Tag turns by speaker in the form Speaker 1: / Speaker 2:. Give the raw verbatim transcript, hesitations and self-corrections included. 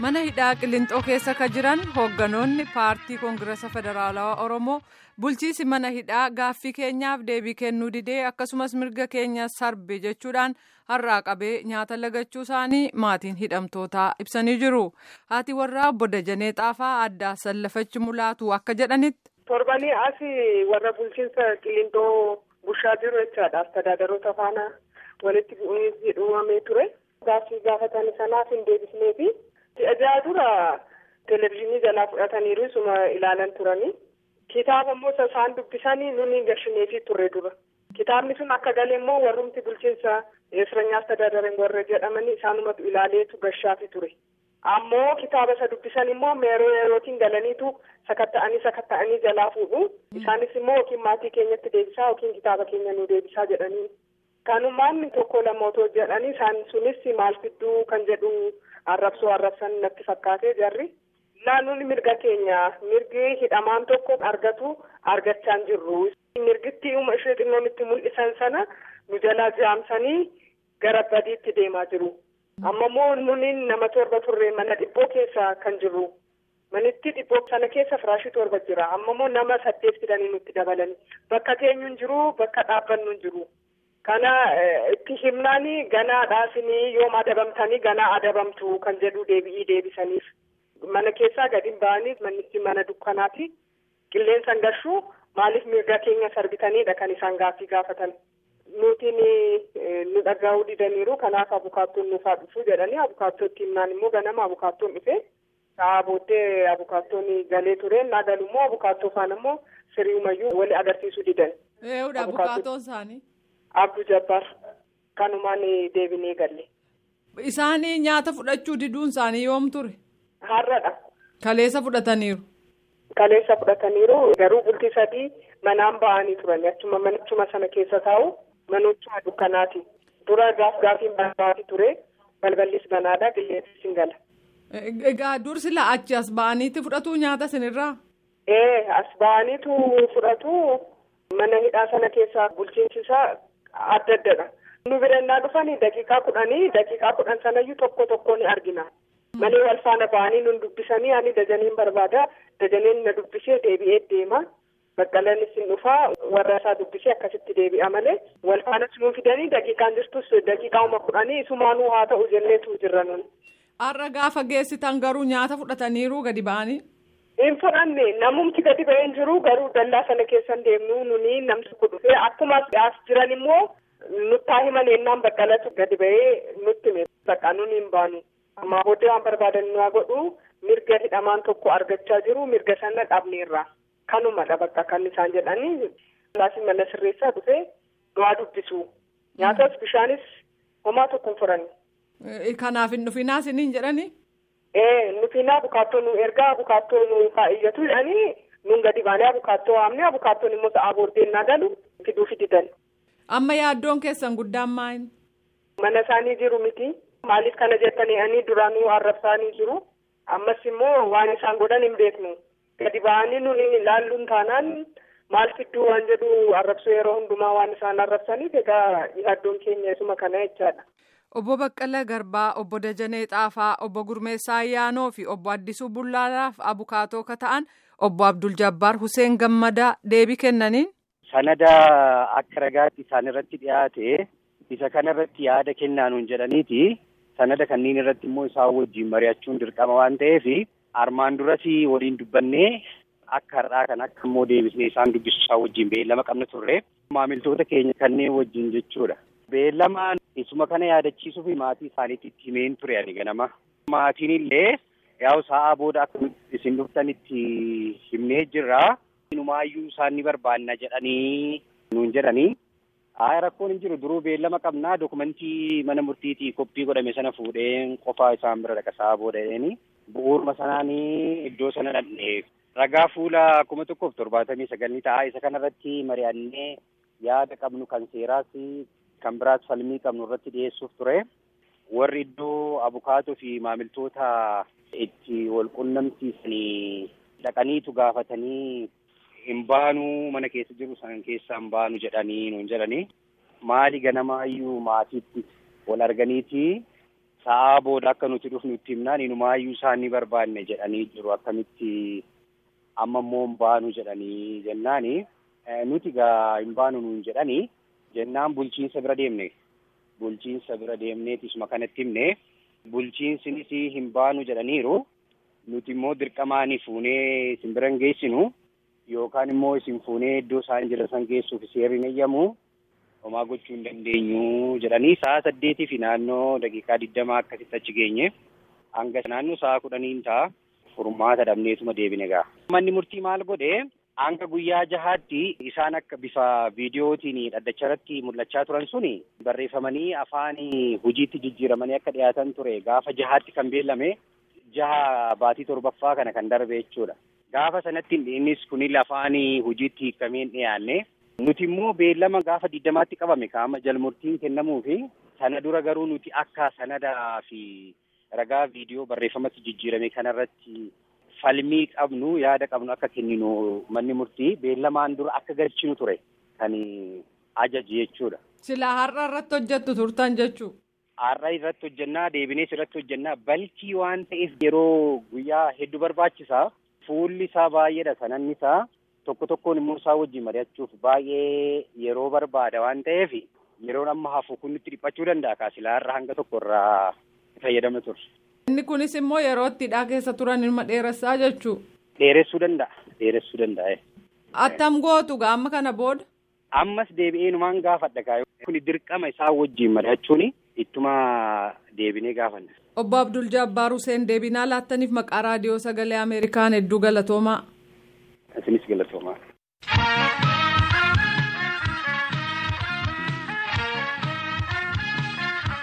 Speaker 1: Mana hidhaa Qillinxoo keessa ka jiran hoogganoonni paartii Koongirasa Federaalawaa Oromoo bulchiisi mana hidhaa gaaffii keenyaaf deebii kennuu didee akkasumas mirga keenya sarbe jechuudhaan har'aa qabee nyaata lagachuu isaanii maatiin hidhamtootaa ibsanii jiru. Haati warraa obbo Dajanee Xaafaa addaa sallafachi mulaatu akka jedhanitti.
Speaker 2: Torbanii as warra bulchiinsa Qillinxoo bushaa jiru jechaadha. Astadaadaroota faana walitti bu'uunis uumamee ture. Gaaffii gaafatan sanaaf hin deebisneefi. Ajaa dura televezyiinii jalaa fudhataniiru isuma ilaalan turanii. Kitaaba immoo isaan dubbisanii nuni gashineefii turre dura. Kitaabni sun akka galee immoo warrumti bulchiinsa Esranyaa Astadaadaren warra jedhamanii isaanumatu ilaaleetu gashaafi ture. Ammoo kitaaba isa dubbisan immoo meeroo yerootiin galaniitu sakatta'anii sakatta'anii jalaa fuudhu. Isaanis immoo yookiin maatii keenyatti deebisaa yookiin kitaaba keenya nu deebisaa jedhanii. Kanumaan tokko lama otoo jedhanii isaan sunis maal fidduu kan jedhu arrabsoo arrabsan natti fakkaatee jarri. Naannoon mirga keenya mirgi hidhamaan tokko argatu argachaa hin jirru. Mirgitti uuma ishee xinnoomitti mul'isan sana nu jalaa jaamsanii gara badiitti deemaa jiru. Amma immoo nuni nama torba turre mana dhibboo keessa kan jirru. Manitti dhibboo sana keessa firaashii torba jira. Amma immoo nama saddeet fidanii nutti dabalanii. Bakka teenyu hin jiru, bakka dhaabbannu hin jiru. Kana itti himnaanii ganaa dhaasinii yoom adabamtanii ganaa adabamtu kan jedhu deebi'ii deebisaniif. Mana keessaa gadi ba'anii manichi mana dukkanaati. Qilleensa gashuu maaliif mirga keenya sarbitaniidha kan isaan gaaffii gaafatan. Nutiin nu dhaga'uu didaniiru kanaaf abukaattoon nuufaa dhufuu jedhanii abukaattooti himnaan immoo ganama abukaattoon dhufe. Sa'a booddee abukaattoon galee ture naa galu immoo abukaattoo faana immoo siriimayyuu wali agarsiisuu didan.
Speaker 1: Eeyyudha abukaattoon isaanii.
Speaker 2: Abduu Jabbaar kanumaan deebinee galle.
Speaker 1: Isaanii nyaata fudhachuu diduun isaanii yoom ture?
Speaker 2: Har'adha.
Speaker 1: Kaleessa fudhataniiru.
Speaker 2: Kaleessa fudhataniiru garuu bultii sadii manaan ba'anii turani achuma manichuma sana keessa taa'u manichuma dukkanaati. Dura gaaf gaafiin ba'aati ture balballis banaadha qilleensi sin gala.
Speaker 1: Egaa dursi laa achi as ba'aniiti fudhatu nyaata sinirraa?
Speaker 2: Ee as ba'aniitu fudhatu mana hidhaa sana keessaa bulchiinsisaa adda addadha. Nu birannaa dhufanii daqiiqaa kudhanii daqiiqaa kudhan sanayyuu tokko tokko ni argina. Malee wal faana ba'anii nun dubbisanii ani Dajaneen barbaada. Dajaneen na dubbisee deebi'ee deema. Baqqalanis hin dhufaa warra isaa dubbisee akkasitti deebi'a malee wal faana sunuu fidanii daqiiqaan jirtus daqiiqauma kudhanii isumaanuu haa ta'u jenneetu jirra nun.
Speaker 1: Har'a gaafa geessitan garuu nyaata fudhataniiru gadi ba'anii?
Speaker 2: Hin fudhanne namumti gadi ba'ee hin jiru garuu dallaa sana keessan deemnu nuni namni tokko dhufee akkuma as jiran immoo nuttaa himan ennaan baqqalatu gadi ba'ee nutti hime bakka nuni hin baanu. Amma booddee waan barbaadan nu haa godhu mirga hidhamaan tokko argachaa jiru mirga sana dhabneerra. Kanumadha bakka kan isaan jedhanii laasii mana sirreessaa dhufee nu haa dubbisu. Nyaatas bishaanis homaa tokko hin furanne.
Speaker 1: Kanaaf hin dhufinaa isiniin jedhanii?
Speaker 2: Ee nufinaa abukaattoo nu ergaa abukaattoo nu kaa'iyyatu jedhanii nun gadi baanee abukaattoo waamne abukaattoon immoo sa'aa booddee naa galu fiduu fididan.
Speaker 1: Amma yaaddoon keessan guddaan maal?
Speaker 2: Mana isaanii jiru miti. Maaliif kana jettanii ani duraanuu arrabsaanii jiru. Ammas immoo waan isaan godhan hin beeknu. Gadi ba'anii nuni ilaalluun taanaan maal fidduu waan jedhu arrabsuu yeroo hundumaa waan isaan arrabsaniif egaa yaaddoon keenya isuma kana jechaadha.
Speaker 1: Obbo Baqqala Garbaa, Obbo Dajanee Xaafaa, Obbo Gurmeessaa Ayyaanoo fi Obbo Addisuu Bullaalaaf abukaatoo ka ta'an Obbo Abdul Jabbaar Huseen Gammadaa deebii kennaniin.
Speaker 3: Sanada akka ragaatti isaan irratti dhiyaate isa kana irratti yaada kennaanuun jedhaniiti. Sanada kanneen irratti immoo isaan wajjin mari'achuun dirqama waan ta'eef armaan duratti waliin dubbannee akka har'aa kan akka immoo deebisnee isaan dubbisu isaan wajjin beellama qabna turre maamiltoota keenya kanneen wajjin jechuudha. Beellamaan isuma kana yaadachiisuu fi maatii isaaniitti itti himeen ture ani ganama. Maatiin illee yaa'u sa'aa booda akka isin dhuftanitti himnee jirra. Inumaayyuu isaan ni barbaanna jedhanii nuun jedhanii. Haa rakkoon hin jiru duruu beellama qabnaa dokumentii mana murtiitii koppii godhame sana fuudheen qofaa isaan bira dhaqa sa'aa booda jedhanii bu'uuruma sanaanii iddoo sana dhaqnee ragaa fuula kuma tokkoof torbaatamii sagalii ta'a isa kanarratti mari'annee yaada qabnu kan seeraas kan biraas falmii qabnu irratti dhiyeessuuf ture. Warri iddoo abukaatoo fi maamiltoota itti wal qunnamsiisanii dhaqaniitu gaafatanii hin baanuu mana keessa jiru san keessaa hin baanu jedhanii nuun jedhanii maali ganamaayyuu maatiitti wal arganiiti sa'aa booda akka nuti dhufnu itti himnaan inumaayyuu isaan ni barbaanne jedhanii jiru. Akkamitti amma immoo hin baanu jedhanii jennaani nuti gaa hin baanu nuun jedhanii jennaan bulchiinsa bira deemne. Bulchiinsa bira deemneetisuma kanatti himne bulchiinsinis hin baanu jedhaniiru. Nuti immoo dirqamaanii fuunee isin bira hin geessinu yookaan immoo isin fuunee iddoo isaan jira san geessuuf seerri hin eeyyamu. Homaa gochuu hin dandeenyu jedhanii sa'a saddeetii fi naannoo daqiiqaa digdamaa akkasitti achi geenye hanga naannoo sa'a kudhaniin ta'a furmaata dhabneetuma deebine gaa. Manni murtii maal godhe hanga guyyaa jahaatti isaan akka bifa viidiyootiin dhaddacha irratti mul'achaa turan suni barreeffamanii afaan hojiitti jijjiiramanii akka dhiyaatan ture gaafa jahaatti kan beellame jaha baatii torbaffaa kana kan darbe jechuudha. Gaafa sanatti innis kunil afaan hojiitti hiikameen dhiyaanne. Nuti immoo beellama gaafa digdamaatti qabame qaama jalmurtiin kennamuu fi sana dura garuu nuti akka sanadaa fi ragaa viidiyoo barreeffamatti jijjiirame kanarratti falmii qabnu yaada qabnu akka kenninu manni murtii beellamaan dura akka galchinu ture kan ajaji jechuudha.
Speaker 1: Silaa har'a irratti hojjettu turtan jechuu.
Speaker 3: Har'a irratti hojjennaa deebinees irratti hojjennaa balkii waan ta'eef yeroo guyyaa hedduu barbaachisaa fuulli isaa baay'eedha sananni isaa. Tokko tokkoon immoo isaa wajjin mari'achuuf baay'ee yeroo barbaada waan ta'eef yeroon amma hafu kun nutti dhiphachuu danda'a kaasilaa irraa hanga tokko irraa fayyadamne turre.
Speaker 1: Inni kunis immoo yeroo ittidhaa keessa turan ilma dheeressaa jechuu.
Speaker 3: Dheeressuu danda'a. Dheeressuu danda'a.
Speaker 1: Attam gootu amma kana booda.
Speaker 3: Ammas deebi'ee numaan gaafadha kaayoo. Kun dirqama isaa wajjin mari'achuun ittuma deebinee gaafanna.
Speaker 1: Obbo Abdul Jabbaar Hussein deebinaa laattaniif maqaa raadiyoo sagalee Ameerikaan hedduu galatoomaa.
Speaker 3: Asinis galatoomaa.